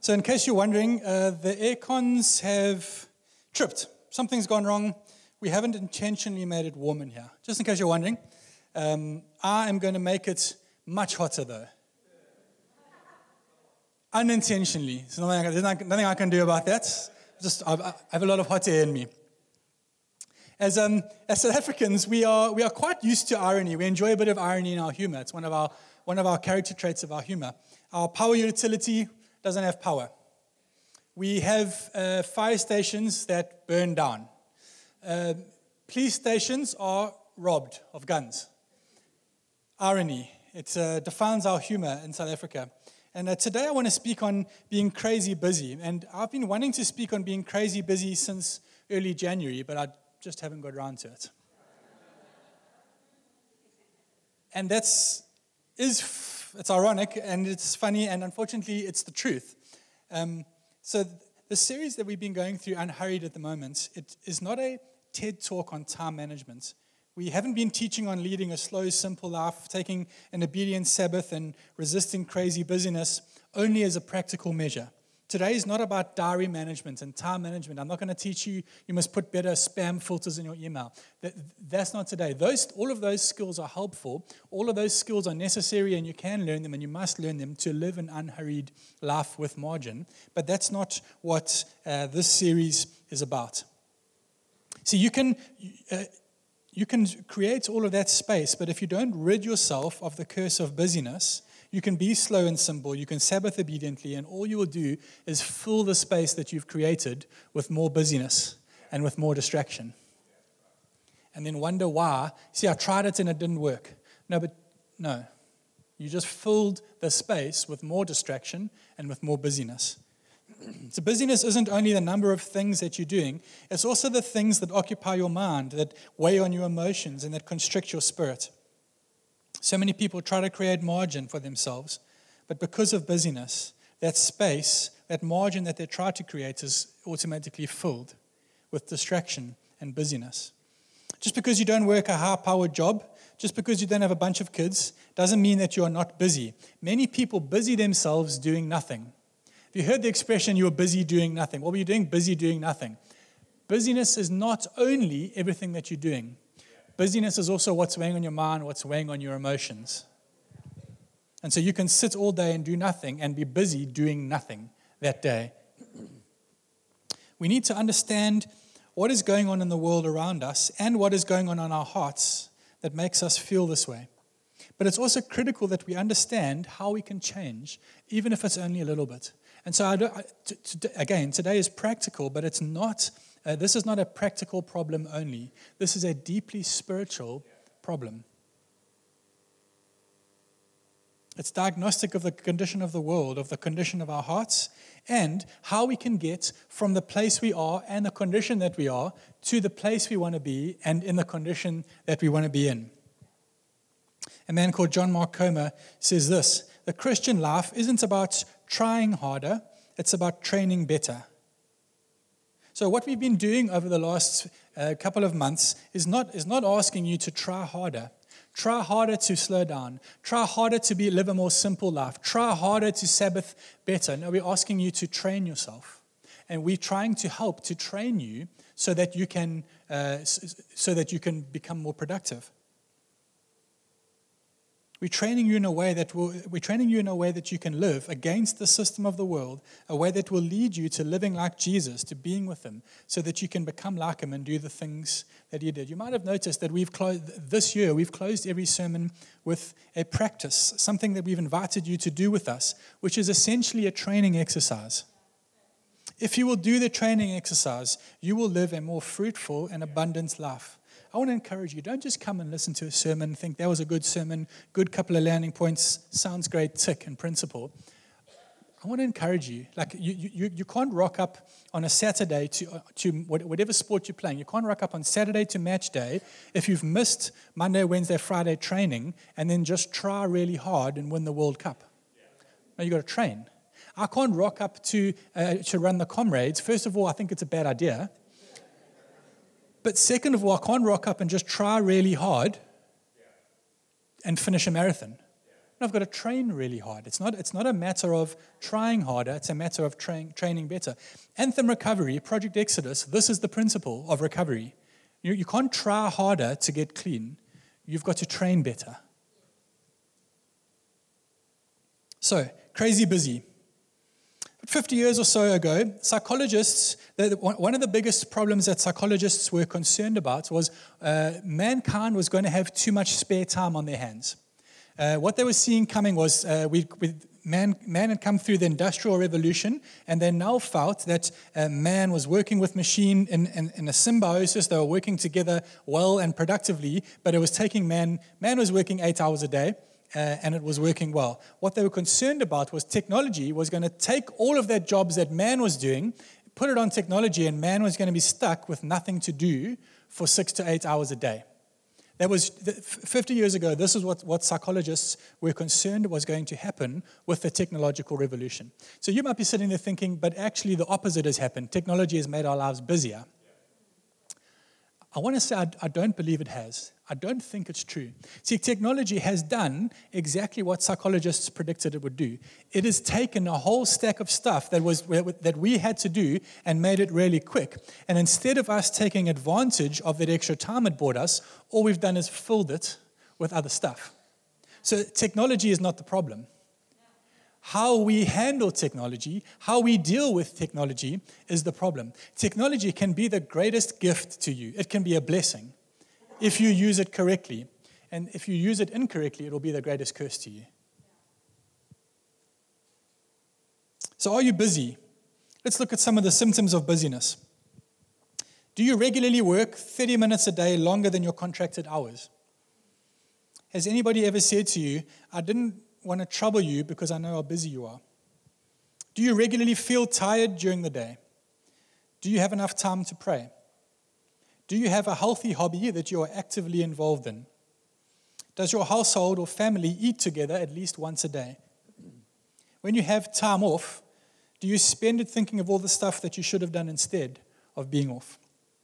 So in case you're wondering, the air cons have tripped. Something's gone wrong. We haven't intentionally made it warm in here. Just in case you're wondering, I am going to make it much hotter though. Unintentionally. There's nothing I can do about that. I have a lot of hot air in me. As South Africans, we are quite used to irony. We enjoy a bit of irony in our humor. It's one of our character traits of our humor. Our power utility doesn't have power. We have fire stations that burn down. Police stations are robbed of guns. Irony. It defines our humor in South Africa. And today I want to speak on being crazy busy. And I've been wanting to speak on being crazy busy since early January, but I just haven't got around to it. And it's ironic and it's funny, and unfortunately it's the truth. So the series that we've been going through, Unhurried, at the moment, it is not a TED talk on time management. We haven't been teaching on leading a slow, simple life, taking an obedient Sabbath and resisting crazy busyness only as a practical measure. Today is not about diary management and time management. I'm not going to teach you must put better spam filters in your email. That's not today. All of those skills are helpful. All of those skills are necessary, and you can learn them, and you must learn them to live an unhurried life with margin. But that's not what this series is about. See, you can create all of that space, but if you don't rid yourself of the curse of busyness, you can be slow and simple, you can Sabbath obediently, and all you will do is fill the space that you've created with more busyness and with more distraction. And then wonder why. See, I tried it and it didn't work. No. You just filled the space with more distraction and with more busyness. So busyness isn't only the number of things that you're doing, it's also the things that occupy your mind, that weigh on your emotions, and that constrict your spirit. So many people try to create margin for themselves, but because of busyness, that space, that margin that they try to create is automatically filled with distraction and busyness. Just because you don't work a high-powered job, just because you don't have a bunch of kids, doesn't mean that you are not busy. Many people busy themselves doing nothing. Have you heard the expression, you were busy doing nothing? What were you doing? Busy doing nothing. Busyness is not only everything that you're doing. Busyness is also what's weighing on your mind, what's weighing on your emotions. And so you can sit all day and do nothing and be busy doing nothing that day. We need to understand what is going on in the world around us and what is going on in our hearts that makes us feel this way. But it's also critical that we understand how we can change, even if it's only a little bit. And so, again, today is practical, but it's not. This is not a practical problem only. This is a deeply spiritual problem. It's diagnostic of the condition of the world, of the condition of our hearts, and how we can get from the place we are and the condition that we are to the place we want to be and in the condition that we want to be in. A man called John Mark Comer says this: the Christian life isn't about trying harder, it's about training better. So what we've been doing over the last couple of months is not asking you to try harder. Try harder to slow down. Try harder to live a more simple life. Try harder to Sabbath better. No, we're asking you to train yourself. And we're trying to help to train you so that you can become more productive. We're training you in a way that you can live against the system of the world, a way that will lead you to living like Jesus, to being with Him, so that you can become like Him and do the things that He did. You might have noticed that this year we've closed every sermon with a practice, something that we've invited you to do with us, which is essentially a training exercise. If you will do the training exercise, you will live a more fruitful and abundant life. I want to encourage you, don't just come and listen to a sermon and think that was a good sermon, good couple of landing points, sounds great, tick in principle. I want to encourage you, like you can't rock up on a Saturday to whatever sport you're playing. You can't rock up on Saturday to match day if you've missed Monday, Wednesday, Friday training and then just try really hard and win the World Cup. No, you've got to train. I can't rock up to run the Comrades. First of all, I think it's a bad idea. But second of all, I can't rock up and just try really hard and finish a marathon. And I've got to train really hard. It's not a matter of trying harder. It's a matter of training better. Anthem Recovery, Project Exodus, this is the principle of recovery. You can't try harder to get clean. You've got to train better. So, crazy busy. 50 years or so ago, psychologists, one of the biggest problems that psychologists were concerned about was mankind was going to have too much spare time on their hands. What they were seeing coming was man had come through the Industrial Revolution, and they now felt that man was working with machine in a symbiosis. They were working together well and productively, but it was taking man was working 8 hours a day, and it was working well. What they were concerned about was technology was going to take all of that jobs that man was doing, put it on technology, and man was going to be stuck with nothing to do for 6 to 8 hours a day. That was 50 years ago. This is what psychologists were concerned was going to happen with the technological revolution. So you might be sitting there thinking, but actually the opposite has happened. Technology has made our lives busier. I want to say I don't believe it has. I don't think it's true. See, technology has done exactly what psychologists predicted it would do. It has taken a whole stack of stuff that we had to do and made it really quick. And instead of us taking advantage of that extra time it bought us, all we've done is filled it with other stuff. So technology is not the problem. How we handle technology, how we deal with technology is the problem. Technology can be the greatest gift to you. It can be a blessing if you use it correctly. And if you use it incorrectly, it will be the greatest curse to you. So are you busy? Let's look at some of the symptoms of busyness. Do you regularly work 30 minutes a day longer than your contracted hours? Has anybody ever said to you, I didn't want to trouble you because I know how busy you are? Do you regularly feel tired during the day? Do you have enough time to pray? Do you have a healthy hobby that you are actively involved in? Does your household or family eat together at least once a day? When you have time off, do you spend it thinking of all the stuff that you should have done instead of being off?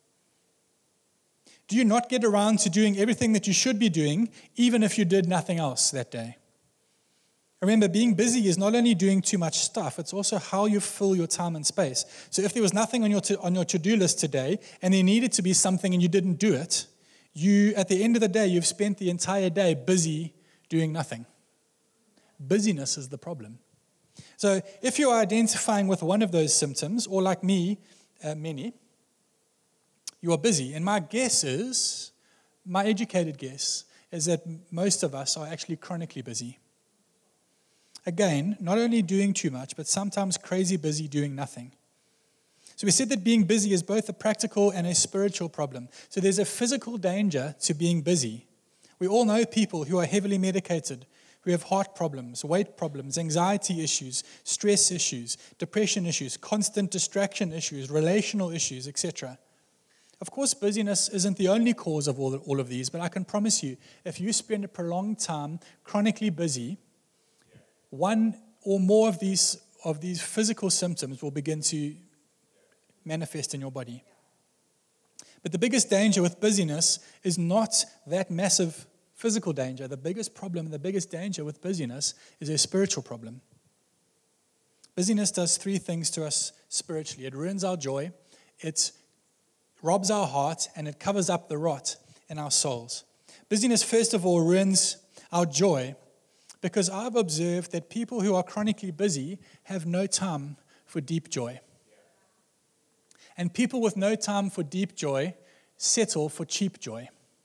Do you not get around to doing everything that you should be doing, even if you did nothing else that day? Remember, being busy is not only doing too much stuff, it's also how you fill your time and space. So if there was nothing on your to-do list today, and there needed to be something and you didn't do it, at the end of the day, you've spent the entire day busy doing nothing. Busyness is the problem. So if you are identifying with one of those symptoms, or like me, many, you are busy. And my educated guess, is that most of us are actually chronically busy. Again, not only doing too much, but sometimes crazy busy doing nothing. So we said that being busy is both a practical and a spiritual problem. So there's a physical danger to being busy. We all know people who are heavily medicated, who have heart problems, weight problems, anxiety issues, stress issues, depression issues, constant distraction issues, relational issues, etc. Of course, busyness isn't the only cause of all of these, but I can promise you, if you spend a prolonged time chronically busy, one or more of these physical symptoms will begin to manifest in your body. But the biggest danger with busyness is not that massive physical danger. The biggest problem and the biggest danger with busyness is a spiritual problem. Busyness does three things to us spiritually. It ruins our joy, it robs our heart, and it covers up the rot in our souls. Busyness, first of all, ruins our joy, because I've observed that people who are chronically busy have no time for deep joy. And people with no time for deep joy settle for cheap joy.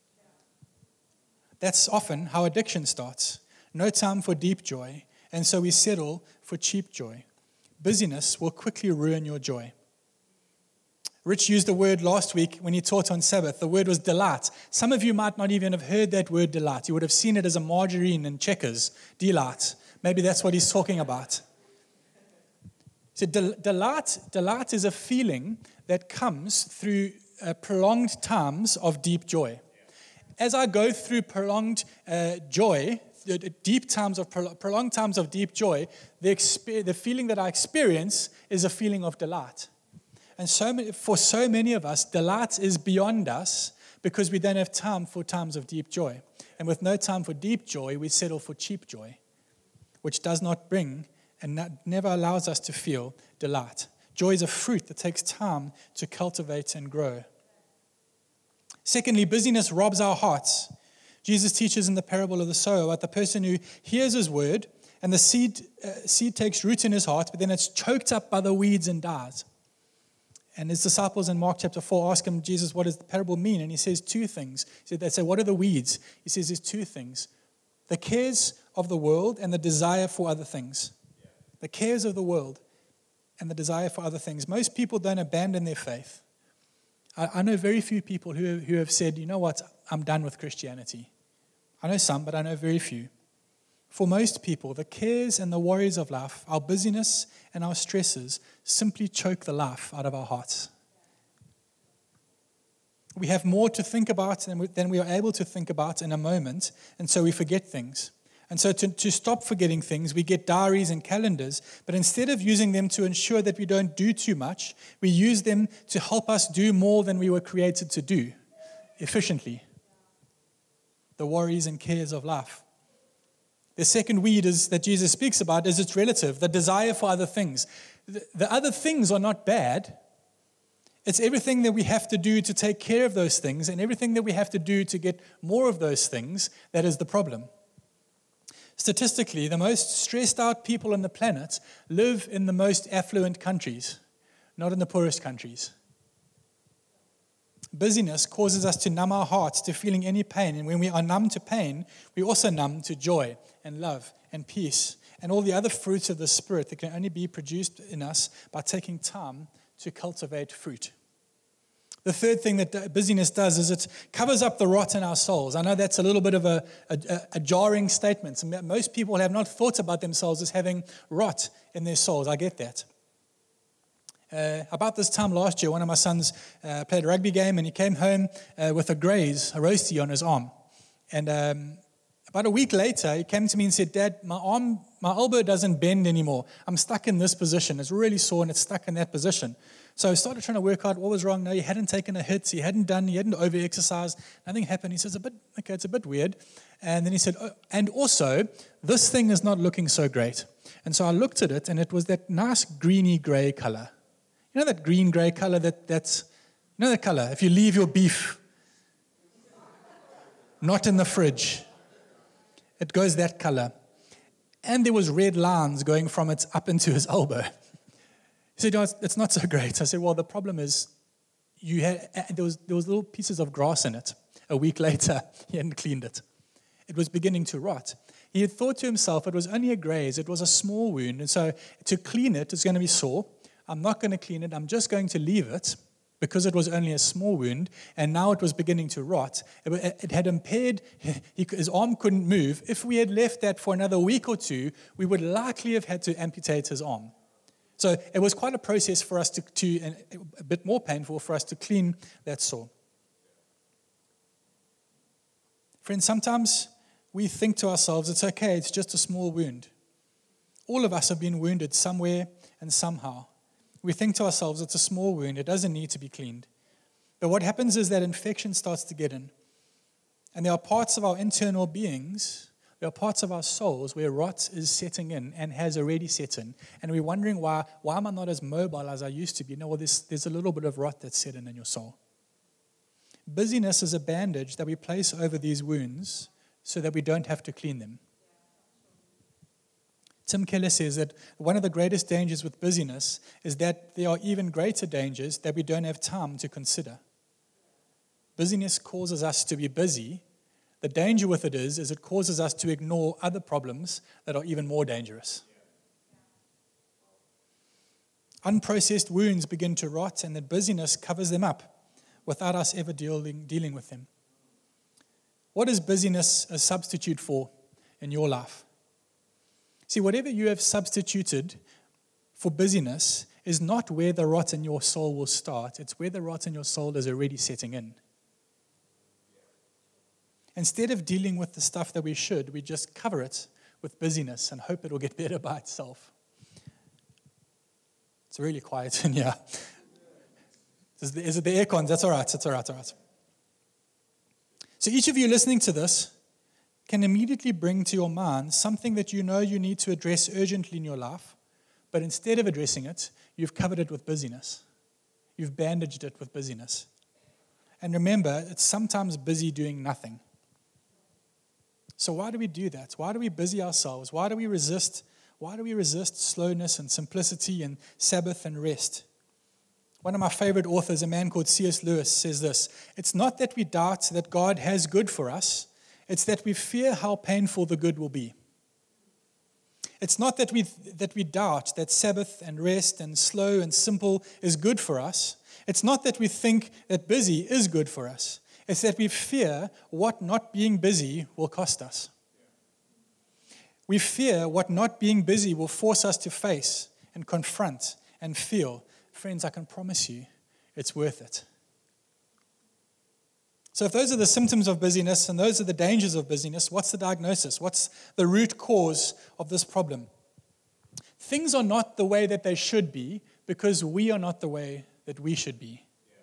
That's often how addiction starts. No time for deep joy, and so we settle for cheap joy. Busyness will quickly ruin your joy. Rich used the word last week when he taught on Sabbath. The word was delight. Some of you might not even have heard that word delight. You would have seen it as a margarine in Checkers, delight. Maybe that's what he's talking about. So delight is a feeling that comes through prolonged times of deep joy. As I go through prolonged joy, deep times of prolonged times of deep joy, the feeling that I experience is a feeling of delight. And for so many of us, delight is beyond us because we don't have time for times of deep joy. And with no time for deep joy, we settle for cheap joy. which does not bring and never allows us to feel delight. Joy is a fruit that takes time to cultivate and grow. Secondly, busyness robs our hearts. Jesus teaches in the parable of the sower about the person who hears his word and the seed takes root in his heart, but then it's choked up by the weeds and dies. And his disciples in Mark chapter 4 ask him, Jesus, what does the parable mean? And he says two things. They say, what are the weeds? He says there's two things. The cares of the world and the desire for other things. The cares of the world and the desire for other things. Most people don't abandon their faith. I know very few people who have said, you know what, I'm done with Christianity. I know some, but I know very few. For most people, the cares and the worries of life, our busyness and our stresses, simply choke the life out of our hearts. We have more to think about than we are able to think about in a moment, and so we forget things. And so to stop forgetting things, we get diaries and calendars, but instead of using them to ensure that we don't do too much, we use them to help us do more than we were created to do, efficiently. The worries and cares of life. The second weed that Jesus speaks about is its relative, the desire for other things. The other things are not bad. It's everything that we have to do to take care of those things and everything that we have to do to get more of those things that is the problem. Statistically, the most stressed out people on the planet live in the most affluent countries, not in the poorest countries. Busyness causes us to numb our hearts to feeling any pain. And when we are numb to pain, we also numb to joy and love and peace and all the other fruits of the Spirit that can only be produced in us by taking time to cultivate fruit. The third thing that busyness does is it covers up the rot in our souls. I know that's a little bit of a jarring statement. Most people have not thought about themselves as having rot in their souls. I get that. About this time last year, one of my sons played a rugby game and he came home with a roasty on his arm. And about a week later, he came to me and said, Dad, my elbow doesn't bend anymore. I'm stuck in this position. It's really sore and it's stuck in that position. So I started trying to work out what was wrong. No, he hadn't taken a hit. He hadn't over-exercised. Nothing happened. He says, it's a bit weird. And then he said, and also, this thing is not looking so great. And so I looked at it and it was that nice greeny gray color. You know that green-gray color that's, you know that color? If you leave your beef not in the fridge, it goes that color. And there was red lines going from it up into his elbow. He said, it's not so great. I said, well, the problem is there was little pieces of grass in it. A week later, he hadn't cleaned it. It was beginning to rot. He had thought to himself, it was only a graze. It was a small wound. And so to clean it, it's going to be sore. I'm not going to clean it. I'm just going to leave it because it was only a small wound, and now it was beginning to rot. It had impaired, his arm couldn't move. If we had left that for another week or two, we would likely have had to amputate his arm. So it was quite a process for us and a bit more painful for us to clean that sore. Friends, sometimes we think to ourselves, it's okay, it's just a small wound. All of us have been wounded somewhere and somehow. We think to ourselves, it's a small wound, it doesn't need to be cleaned. But what happens is that infection starts to get in. And there are parts of our internal beings, there are parts of our souls where rot is setting in and has already set in. And we're wondering, why am I not as mobile as I used to be? No, well, there's a little bit of rot that's set in your soul. Busyness is a bandage that we place over these wounds so that we don't have to clean them. Tim Keller says that one of the greatest dangers with busyness is that there are even greater dangers that we don't have time to consider. Busyness causes us to be busy. The danger with it is it causes us to ignore other problems that are even more dangerous. Unprocessed wounds begin to rot, and that busyness covers them up without us ever dealing with them. What is busyness a substitute for in your life? See, whatever you have substituted for busyness is not where the rot in your soul will start. It's where the rot in your soul is already setting in. Instead of dealing with the stuff that we should, we just cover it with busyness and hope it will get better by itself. It's really quiet in here. Is it the aircon? That's all right. That's all right. So each of you listening to this, can immediately bring to your mind something that you know you need to address urgently in your life, but instead of addressing it, you've covered it with busyness. You've bandaged it with busyness. And remember, it's sometimes busy doing nothing. So why do we do that? Why do we busy ourselves? Why do we resist slowness and simplicity and Sabbath and rest? One of my favorite authors, a man called C.S. Lewis, says this: it's not that we doubt that God has good for us, it's that we fear how painful the good will be. It's not that we doubt that Sabbath and rest and slow and simple is good for us. It's not that we think that busy is good for us. It's that we fear what not being busy will cost us. We fear what not being busy will force us to face and confront and feel. Friends, I can promise you, it's worth it. So if those are the symptoms of busyness and those are the dangers of busyness, what's the diagnosis? What's the root cause of this problem? Things are not the way that they should be because we are not the way that we should be.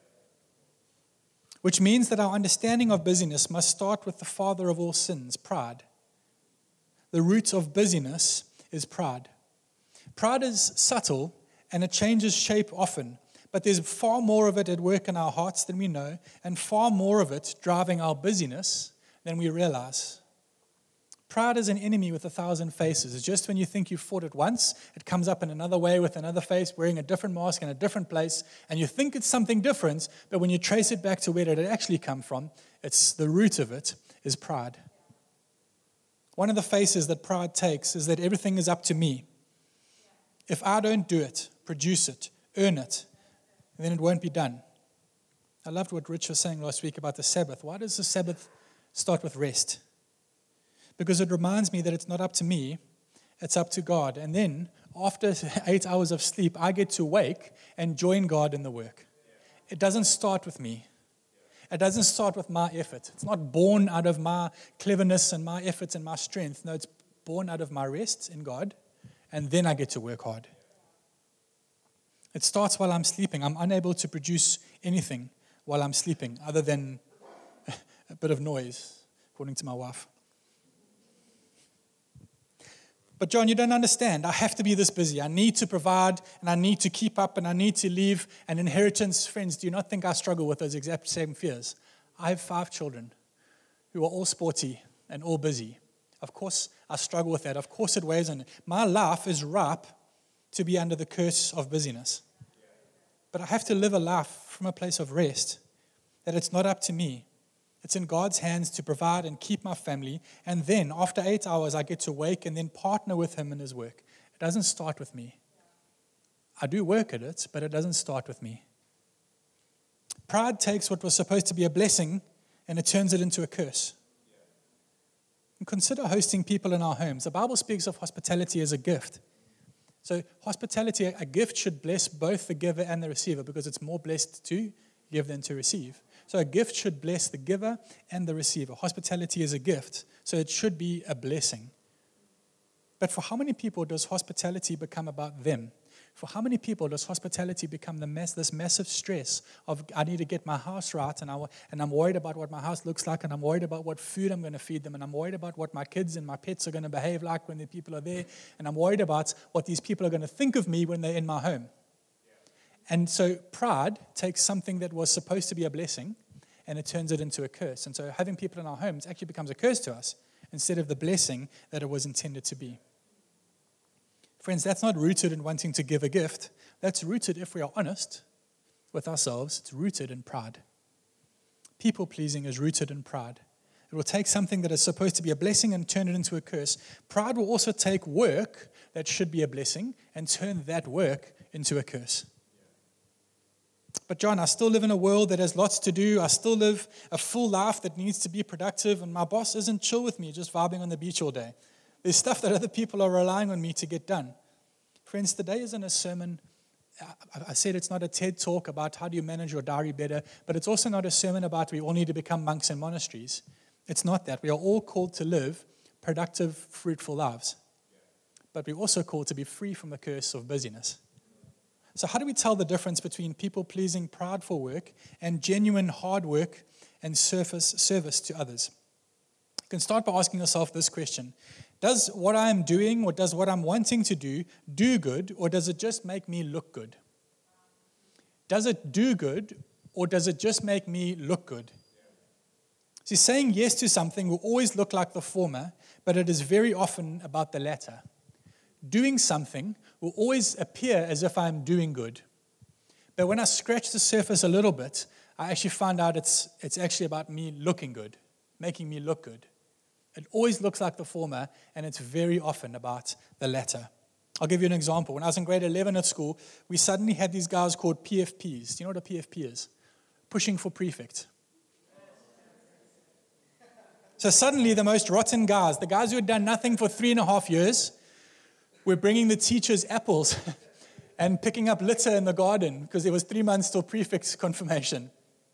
Which means that our understanding of busyness must start with the father of all sins, pride. The root of busyness is pride. Pride is subtle and it changes shape often. But there's far more of it at work in our hearts than we know, and far more of it driving our busyness than we realize. Pride is an enemy with 1,000 faces. It's just when you think you've fought it once, it comes up in another way with another face, wearing a different mask in a different place, and you think it's something different, but when you trace it back to where did it actually come from, it's the root of it is pride. One of the faces that pride takes is that everything is up to me. If I don't do it, produce it, earn it, then it won't be done. I loved what Rich was saying last week about the Sabbath. Why does the Sabbath start with rest? Because it reminds me that it's not up to me, it's up to God. And then, after 8 hours of sleep, I get to wake and join God in the work. It doesn't start with me. It doesn't start with my effort. It's not born out of my cleverness and my efforts and my strength. No, it's born out of my rest in God, and then I get to work hard. It starts while I'm sleeping. I'm unable to produce anything while I'm sleeping other than a bit of noise, according to my wife. But John, you don't understand. I have to be this busy. I need to provide, and I need to keep up, and I need to leave an inheritance. Friends, do you not think I struggle with those exact same fears? I have 5 children who are all sporty and all busy. Of course, I struggle with that. Of course, it weighs on me. My life is ripe to be under the curse of busyness. But I have to live a life from a place of rest, that it's not up to me. It's in God's hands to provide and keep my family. And then, after 8 hours, I get to wake and then partner with Him in His work. It doesn't start with me. I do work at it, but it doesn't start with me. Pride takes what was supposed to be a blessing and it turns it into a curse. And consider hosting people in our homes. The Bible speaks of hospitality as a gift. So hospitality, a gift should bless both the giver and the receiver because it's more blessed to give than to receive. So a gift should bless the giver and the receiver. Hospitality is a gift, so it should be a blessing. But for how many people does hospitality become about them? For how many people does hospitality become this massive stress of I need to get my house right and I'm worried about what my house looks like and I'm worried about what food I'm going to feed them and I'm worried about what my kids and my pets are going to behave like when the people are there and I'm worried about what these people are going to think of me when they're in my home. And so pride takes something that was supposed to be a blessing and it turns it into a curse. And so having people in our homes actually becomes a curse to us instead of the blessing that it was intended to be. Friends, that's not rooted in wanting to give a gift. That's rooted, if we are honest with ourselves, it's rooted in pride. People-pleasing is rooted in pride. It will take something that is supposed to be a blessing and turn it into a curse. Pride will also take work that should be a blessing and turn that work into a curse. But John, I still live in a world that has lots to do. I still live a full life that needs to be productive, and my boss isn't chill with me, just vibing on the beach all day. There's stuff that other people are relying on me to get done. Friends, today isn't a sermon. I said it's not a TED talk about how do you manage your diary better, but it's also not a sermon about we all need to become monks in monasteries. It's not that. We are all called to live productive, fruitful lives. But we're also called to be free from the curse of busyness. So how do we tell the difference between people-pleasing, prideful work and genuine hard work and service to others? can start by asking yourself this question. Does what I'm doing or does what I'm wanting to do good, or does it just make me look good? Does it do good, or does it just make me look good? See, saying yes to something will always look like the former, but it is very often about the latter. Doing something will always appear as if I'm doing good. But when I scratch the surface a little bit, I actually find out it's actually about me looking good, making me look good. It always looks like the former, and it's very often about the latter. I'll give you an example. When I was in grade 11 at school, we suddenly had these guys called PFPs. Do you know what a PFP is? Pushing for prefect. So suddenly the most rotten guys, the guys who had done nothing for 3.5 years, were bringing the teachers apples and picking up litter in the garden because there was 3 months till prefect confirmation.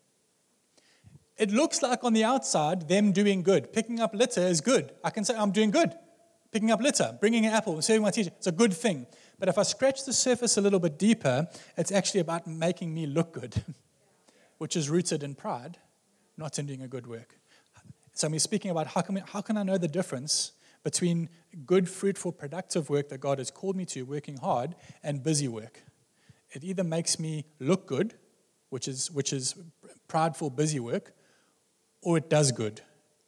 It looks like on the outside, them doing good. Picking up litter is good. I can say, I'm doing good. Picking up litter, bringing an apple, serving my teacher, it's a good thing. But if I scratch the surface a little bit deeper, it's actually about making me look good, which is rooted in pride, not in doing a good work. So we're speaking about how can I know the difference between good, fruitful, productive work that God has called me to, working hard, and busy work. It either makes me look good, which is prideful, busy work, or it does good.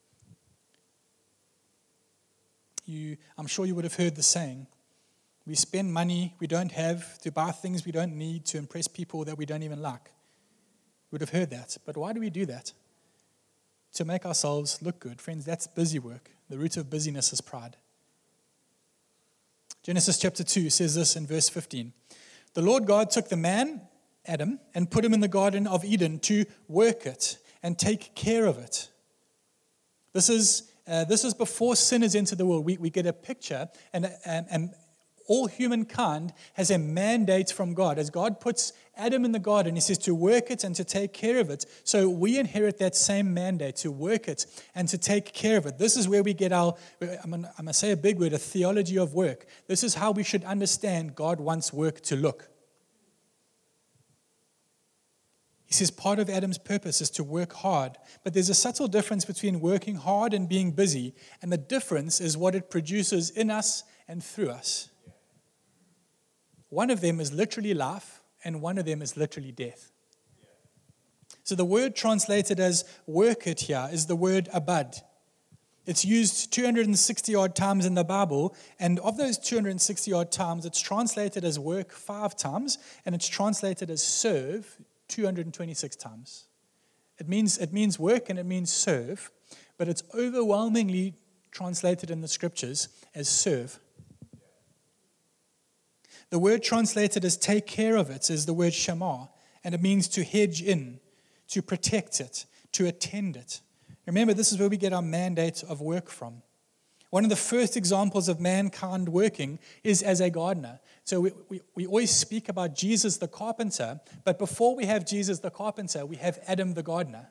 I'm sure you would have heard the saying, we spend money we don't have to buy things we don't need to impress people that we don't even like. You would have heard that. But why do we do that? To make ourselves look good. Friends, that's busy work. The root of busyness is pride. Genesis chapter 2 says this in verse 15. The Lord God took the man, Adam, and put him in the Garden of Eden to work it and take care of it. This is before sin is into the world. We get a picture, and all humankind has a mandate from God. As God puts Adam in the garden, he says to work it and to take care of it. So we inherit that same mandate to work it and to take care of it. This is where we get I'm going to say a big word, a theology of work. This is how we should understand God wants work to look. He says part of Adam's purpose is to work hard. But there's a subtle difference between working hard and being busy. And the difference is what it produces in us and through us. One of them is literally life, and one of them is literally death. So the word translated as work it here is the word abad. It's used 260 odd times in the Bible, and of those 260 odd times, it's translated as work 5 times, and it's translated as serve 226 times. It means work and it means serve, but it's overwhelmingly translated in the scriptures as serve. The word translated as take care of it is the word shamar, and it means to hedge in, to protect it, to attend it. Remember, this is where we get our mandate of work from. One of the first examples of mankind working is as a gardener. So we always speak about Jesus the carpenter, but before we have Jesus the carpenter, we have Adam the gardener.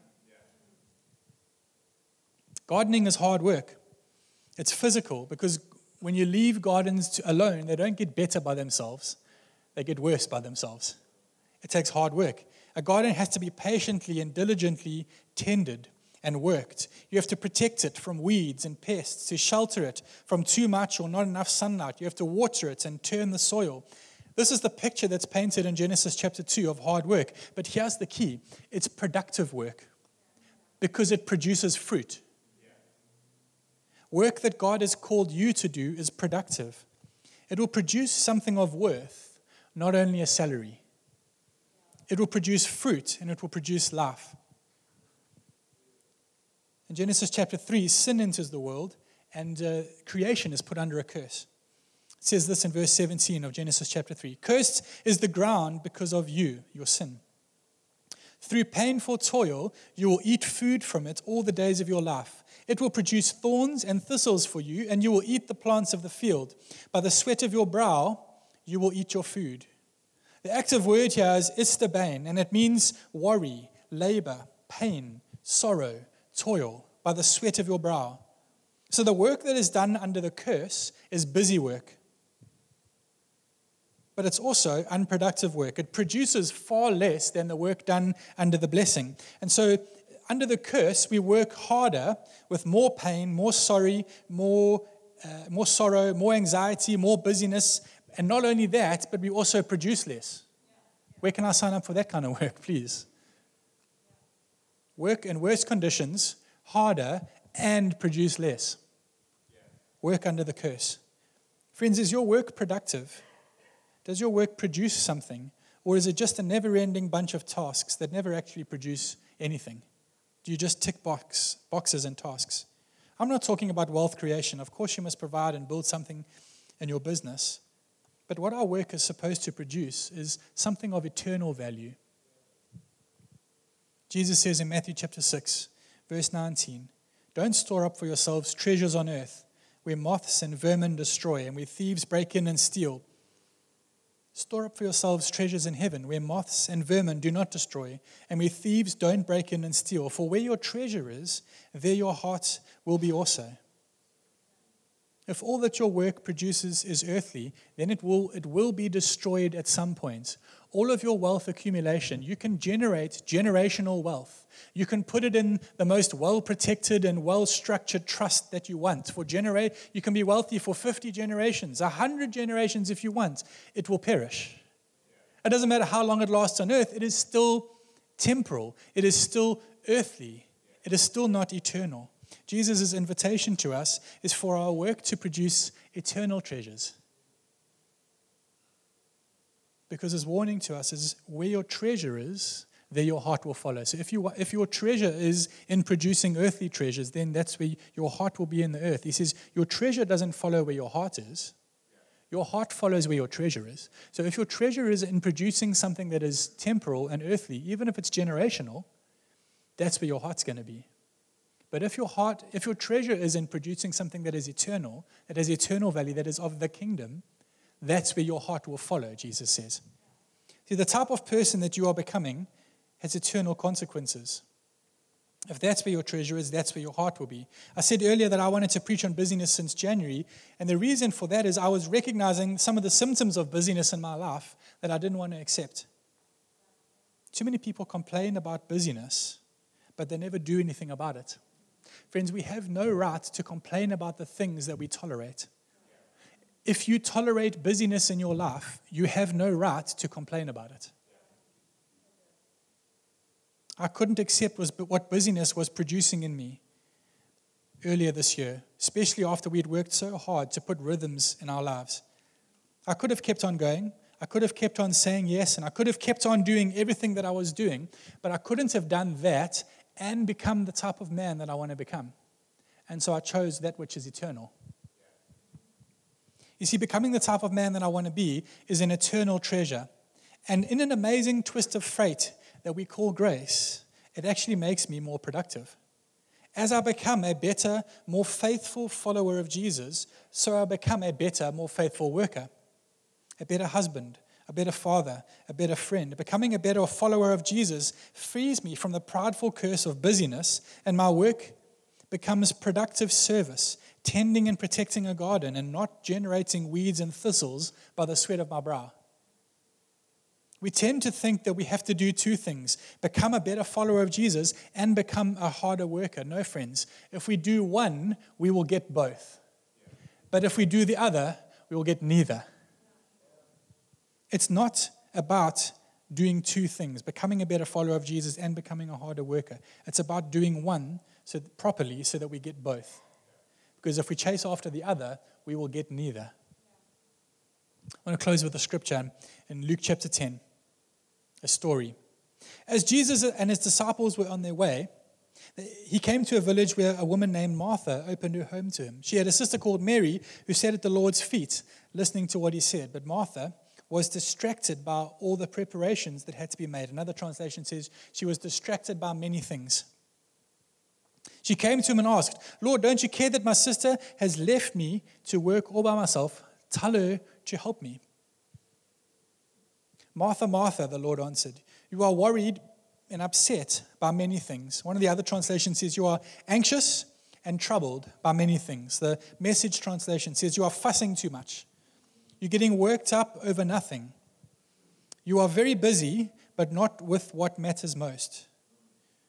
Gardening is hard work. It's physical, because when you leave gardens alone, they don't get better by themselves. They get worse by themselves. It takes hard work. A garden has to be patiently and diligently tended and worked. You have to protect it from weeds and pests, to shelter it from too much or not enough sunlight. You have to water it and turn the soil. This is the picture that's painted in Genesis chapter 2 of hard work. But here's the key. It's productive work because it produces fruit. Work that God has called you to do is productive. It will produce something of worth, not only a salary. It will produce fruit, and it will produce life. In Genesis chapter 3, sin enters the world, and creation is put under a curse. It says this in verse 17 of Genesis chapter 3. Cursed is the ground because of you, your sin. Through painful toil, you will eat food from it all the days of your life. It will produce thorns and thistles for you, and you will eat the plants of the field. By the sweat of your brow, you will eat your food. The active word here is istabain, and it means worry, labor, pain, sorrow, toil, by the sweat of your brow. So the work that is done under the curse is busy work. But it's also unproductive work. It produces far less than the work done under the blessing. And so under the curse, we work harder with more pain, more sorrow, more anxiety, more busyness. And not only that, but we also produce less. Where can I sign up for that kind of work, please? Work in worse conditions, harder, and produce less. Work under the curse. Friends, is your work productive? Does your work produce something? Or is it just a never-ending bunch of tasks that never actually produce anything? Do you just tick boxes and tasks? I'm not talking about wealth creation. Of course, you must provide and build something in your business. But what our work is supposed to produce is something of eternal value. Jesus says in Matthew chapter 6, verse 19, "Don't store up for yourselves treasures on earth, where moths and vermin destroy, and where thieves break in and steal. Store up for yourselves treasures in heaven, where moths and vermin do not destroy, and where thieves don't break in and steal. For where your treasure is, there your heart will be also." If all that your work produces is earthly, then it will be destroyed at some point. All of your wealth accumulation, you can generate generational wealth. You can put it in the most well-protected and well-structured trust that you want. You can be wealthy for 50 generations, 100 generations if you want. It will perish. It doesn't matter how long it lasts on earth. It is still temporal. It is still earthly. It is still not eternal. Jesus' invitation to us is for our work to produce eternal treasures. Because his warning to us is, where your treasure is, there your heart will follow. So if your treasure is in producing earthly treasures, then that's where your heart will be in the earth. He says, your treasure doesn't follow where your heart is. Your heart follows where your treasure is. So if your treasure is in producing something that is temporal and earthly, even if it's generational, that's where your heart's going to be. But if your treasure is in producing something that is eternal, that has eternal value, that is of the kingdom, that's where your heart will follow, Jesus says. See, the type of person that you are becoming has eternal consequences. If that's where your treasure is, that's where your heart will be. I said earlier that I wanted to preach on busyness since January, and the reason for that is I was recognizing some of the symptoms of busyness in my life that I didn't want to accept. Too many people complain about busyness, but they never do anything about it. Friends, we have no right to complain about the things that we tolerate. If you tolerate busyness in your life, you have no right to complain about it. I couldn't accept what busyness was producing in me earlier this year, especially after we had worked so hard to put rhythms in our lives. I could have kept on going. I could have kept on saying yes, and I could have kept on doing everything that I was doing, but I couldn't have done that and become the type of man that I want to become. And so I chose that which is eternal. You see, becoming the type of man that I want to be is an eternal treasure. And in an amazing twist of fate that we call grace, it actually makes me more productive. As I become a better, more faithful follower of Jesus, so I become a better, more faithful worker, a better husband, a better father, a better friend. Becoming a better follower of Jesus frees me from the prideful curse of busyness, and my work becomes productive service, tending and protecting a garden and not generating weeds and thistles by the sweat of my brow. We tend to think that we have to do two things, become a better follower of Jesus and become a harder worker. No, friends, if we do one, we will get both. But if we do the other, we will get neither. It's not about doing two things, becoming a better follower of Jesus and becoming a harder worker. It's about doing one properly so that we get both. Because if we chase after the other, we will get neither. I want to close with a scripture in Luke chapter 10, a story. As Jesus and his disciples were on their way, he came to a village where a woman named Martha opened her home to him. She had a sister called Mary who sat at the Lord's feet listening to what he said. But Martha was distracted by all the preparations that had to be made. Another translation says she was distracted by many things. She came to him and asked, "Lord, don't you care that my sister has left me to work all by myself? Tell her to help me." "Martha, Martha," the Lord answered, "you are worried and upset by many things." One of the other translations says you are anxious and troubled by many things. The Message translation says you are fussing too much. You're getting worked up over nothing. You are very busy, but not with what matters most.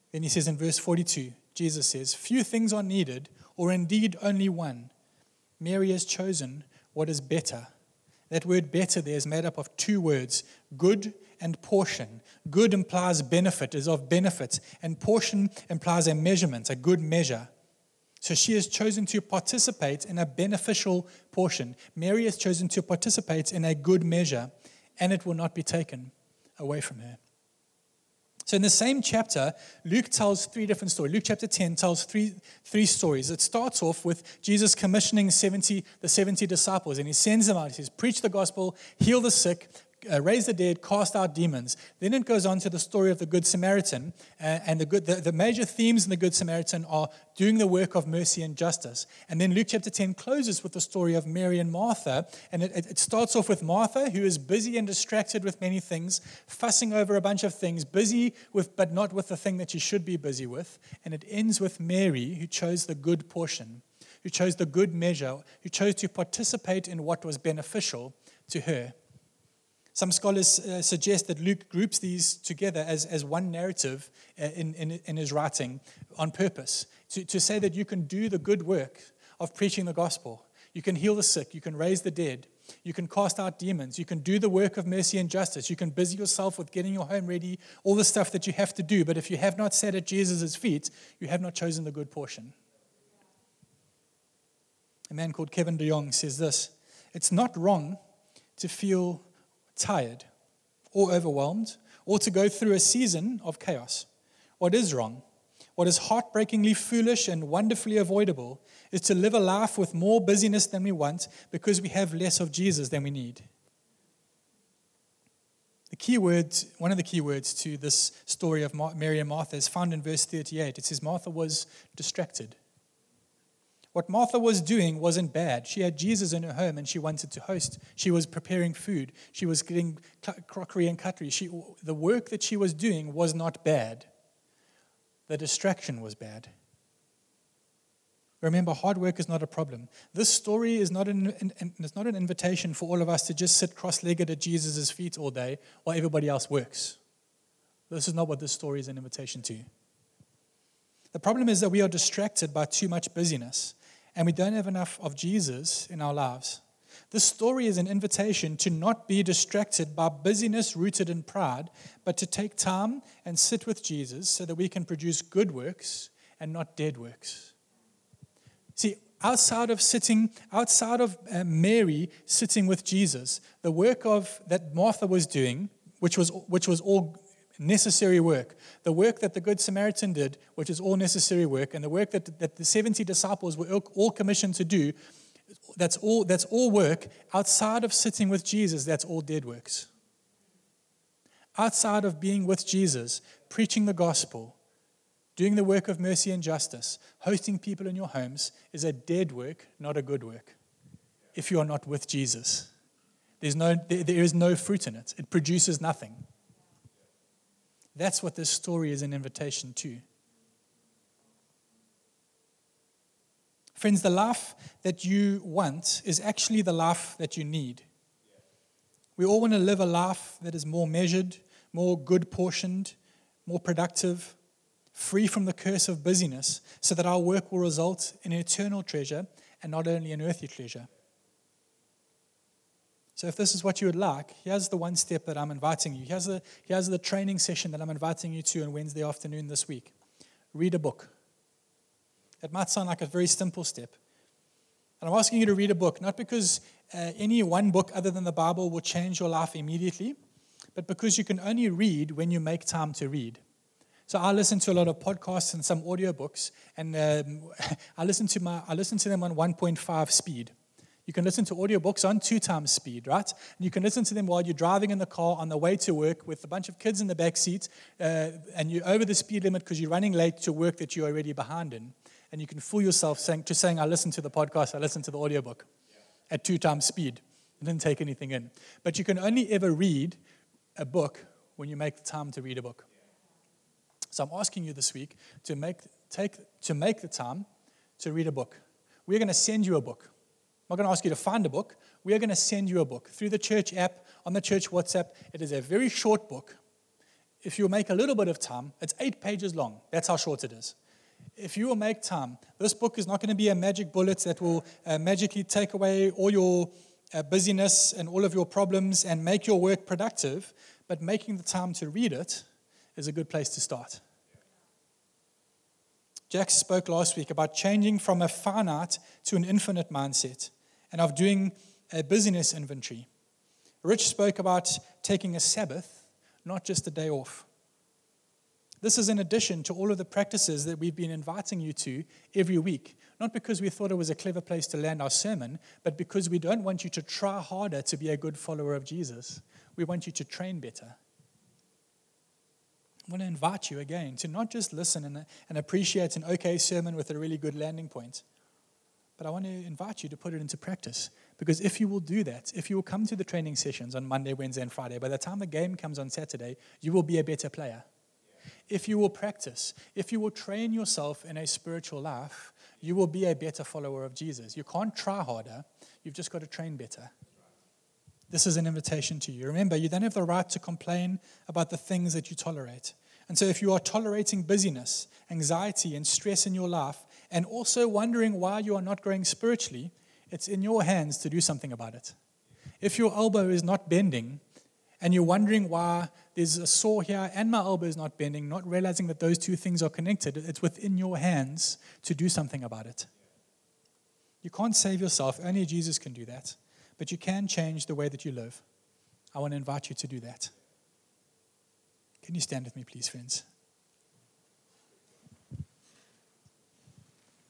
Then he says in verse 42, Jesus says, few things are needed, or indeed only one. Mary has chosen what is better. That word better there is made up of two words, good and portion. Good implies benefit, is of benefit, and portion implies a measurement, a good measure. So she has chosen to participate in a beneficial portion. Mary has chosen to participate in a good measure, and it will not be taken away from her. So in the same chapter, Luke tells three different stories. Luke chapter 10 tells three stories. It starts off with Jesus commissioning the 70 disciples, and he sends them out. He says, preach the gospel, heal the sick, raise the dead, cast out demons. Then it goes on to the story of the Good Samaritan, and the major themes in the Good Samaritan are doing the work of mercy and justice. And then Luke chapter 10 closes with the story of Mary and Martha, and it starts off with Martha, who is busy and distracted with many things, fussing over a bunch of things, busy with, but not with the thing that she should be busy with. And it ends with Mary, who chose the good portion, who chose the good measure, who chose to participate in what was beneficial to her. Some scholars suggest that Luke groups these together as one narrative in his writing on purpose, to say that you can do the good work of preaching the gospel. You can heal the sick. You can raise the dead. You can cast out demons. You can do the work of mercy and justice. You can busy yourself with getting your home ready, all the stuff that you have to do. But if you have not sat at Jesus' feet, you have not chosen the good portion. A man called Kevin de Jong says this: it's not wrong to feel tired or overwhelmed or to go through a season of chaos. What is wrong, what is heartbreakingly foolish and wonderfully avoidable, is to live a life with more busyness than we want because we have less of Jesus than we need. One of the key words to this story of Mary and Martha is found in verse 38. It says Martha was distracted. What Martha was doing wasn't bad. She had Jesus in her home and she wanted to host. She was preparing food. She was getting crockery and cutlery. The work that she was doing was not bad. The distraction was bad. Remember, hard work is not a problem. This story is not an invitation for all of us to just sit cross-legged at Jesus' feet all day while everybody else works. This is not what this story is an invitation to. The problem is that we are distracted by too much busyness, and we don't have enough of Jesus in our lives. This story is an invitation to not be distracted by busyness rooted in pride, but to take time and sit with Jesus so that we can produce good works and not dead works. See, outside of Mary sitting with Jesus, the work that Martha was doing, which was all necessary work, the work that the Good Samaritan did, which is all necessary work, and the work that the 70 disciples were all commissioned to do, that's all work. Outside of sitting with Jesus, that's all dead works. Outside of being with Jesus, preaching the gospel, doing the work of mercy and justice, hosting people in your homes is a dead work, not a good work. If you are not with Jesus, there is no fruit in it. It produces nothing. That's what this story is an invitation to. Friends, the life that you want is actually the life that you need. We all want to live a life that is more measured, more good portioned, more productive, free from the curse of busyness, so that our work will result in an eternal treasure and not only an earthly treasure. So if this is what you would like, here's the one step that I'm inviting you. Here's the training session that I'm inviting you to on Wednesday afternoon this week. Read a book. It might sound like a very simple step. And I'm asking you to read a book, not because any one book other than the Bible will change your life immediately, but because you can only read when you make time to read. So I listen to a lot of podcasts and some audiobooks, and I listen to them on 1.5 speed. You can listen to audiobooks on 2 times speed, right? And you can listen to them while you're driving in the car on the way to work with a bunch of kids in the back seat, and you're over the speed limit because you're running late to work that you're already behind in. And you can fool yourself saying, I listened to the podcast, I listened to the audiobook at 2 times speed. It didn't take anything in. But you can only ever read a book when you make the time to read a book. So I'm asking you this week to make the time to read a book. We're going to send you a book. I'm not going to ask you to find a book. We are going to send you a book through the church app, on the church WhatsApp. It is a very short book. if you make a little bit of time, it's 8 pages long. That's how short it is. If you will make time, this book is not going to be a magic bullet that will magically take away all your busyness and all of your problems and make your work productive, but making the time to read it is a good place to start. Jack spoke last week about changing from a finite to an infinite mindset and of doing a busyness inventory. Rich spoke about taking a Sabbath, not just a day off. This is in addition to all of the practices that we've been inviting you to every week, not because we thought it was a clever place to land our sermon, but because we don't want you to try harder to be a good follower of Jesus. We want you to train better. I want to invite you again to not just listen and appreciate an okay sermon with a really good landing point, but I want to invite you to put it into practice. Because if you will do that, if you will come to the training sessions on Monday, Wednesday, and Friday, by the time the game comes on Saturday, you will be a better player. If you will practice, if you will train yourself in a spiritual life, you will be a better follower of Jesus. You can't try harder. You've just got to train better. This is an invitation to you. Remember, you don't have the right to complain about the things that you tolerate. And so if you are tolerating busyness, anxiety, and stress in your life, and also wondering why you are not growing spiritually, it's in your hands to do something about it. If your elbow is not bending, and you're wondering why there's a sore here and my elbow is not bending, not realizing that those two things are connected, it's within your hands to do something about it. You can't save yourself. Only Jesus can do that. But you can change the way that you live. I want to invite you to do that. Can you stand with me, please, friends?